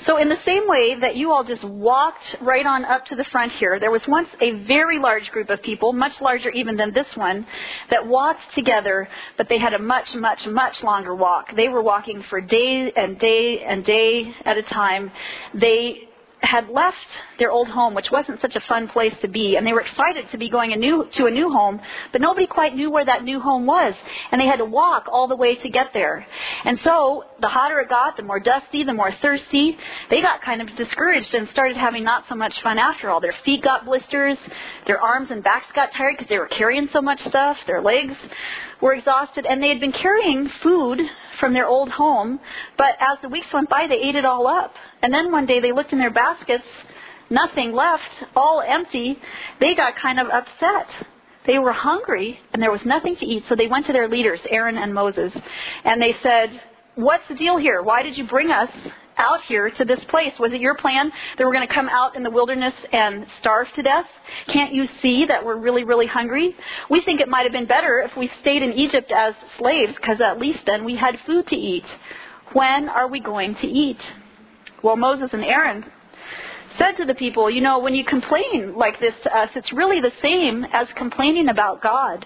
So in the same way that you all just walked right on up to the front here, there was once a very large group of people, much larger even than this one, that walked together, but they had a much, much, much longer walk. They were walking for day and day and day at a time. They had left their old home, which wasn't such a fun place to be, and they were excited to be going to a new home, but nobody quite knew where that new home was, and they had to walk all the way to get there. And so the hotter it got, the more dusty, the more thirsty, they got kind of discouraged and started having not so much fun after all. Their feet got blisters, their arms and backs got tired because they were carrying so much stuff, their legs were exhausted, and they had been carrying food from their old home, but as the weeks went by, they ate it all up. And then one day they looked in their baskets, nothing left, all empty. They got kind of upset. They were hungry, and there was nothing to eat, so they went to their leaders, Aaron and Moses, and they said, "What's the deal here? Why did you bring us out here to this place? Was it your plan that we're going to come out in the wilderness and starve to death? Can't you see that we're really, really hungry? We think it might have been better if we stayed in Egypt as slaves, because at least then we had food to eat. When are we going to eat?" Well, Moses and Aaron said to the people, when you complain like this to us, it's really the same as complaining about God.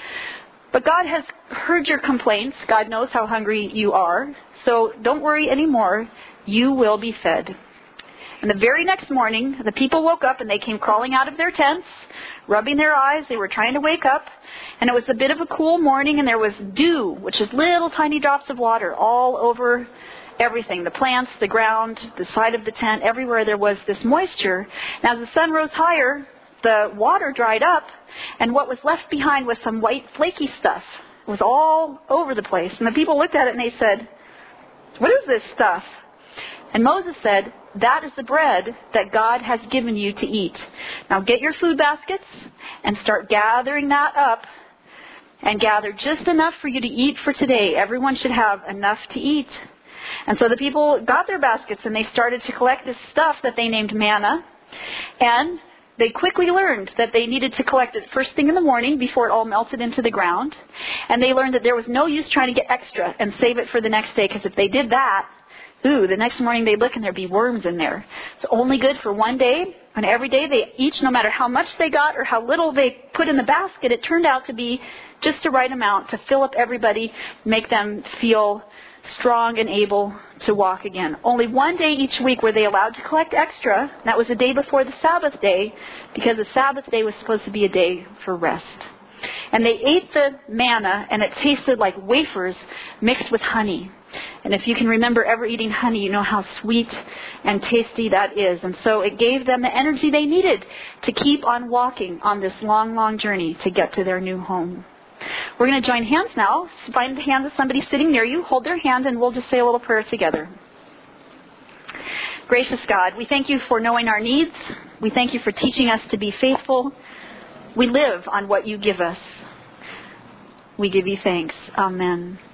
But God has heard your complaints. God knows how hungry you are. So don't worry anymore. You will be fed. And the very next morning, the people woke up and they came crawling out of their tents, rubbing their eyes. They were trying to wake up. And it was a bit of a cool morning, and there was dew, which is little tiny drops of water all over everything. The plants, the ground, the side of the tent, everywhere there was this moisture. And as the sun rose higher, the water dried up, and what was left behind was some white flaky stuff. It was all over the place. And the people looked at it and they said, "What is this stuff?" And Moses said, "That is the bread that God has given you to eat. Now get your food baskets and start gathering that up, and gather just enough for you to eat for today. Everyone should have enough to eat." And so the people got their baskets and they started to collect this stuff that they named manna. And they quickly learned that they needed to collect it first thing in the morning before it all melted into the ground. And they learned that there was no use trying to get extra and save it for the next day, because if they did that, the next morning they'd look and there'd be worms in there. It's only good for one day, and every day they each, no matter how much they got or how little they put in the basket, it turned out to be just the right amount to fill up everybody, make them feel strong and able to walk again. Only one day each week were they allowed to collect extra. That was the day before the Sabbath day, because the Sabbath day was supposed to be a day for rest. And they ate the manna, and it tasted like wafers mixed with honey. And if you can remember ever eating honey, you know how sweet and tasty that is. And so it gave them the energy they needed to keep on walking on this long, long journey to get to their new home. We're going to join hands now. Find the hand of somebody sitting near you. Hold their hand, and we'll just say a little prayer together. Gracious God, we thank you for knowing our needs. We thank you for teaching us to be faithful. We live on what you give us. We give you thanks. Amen.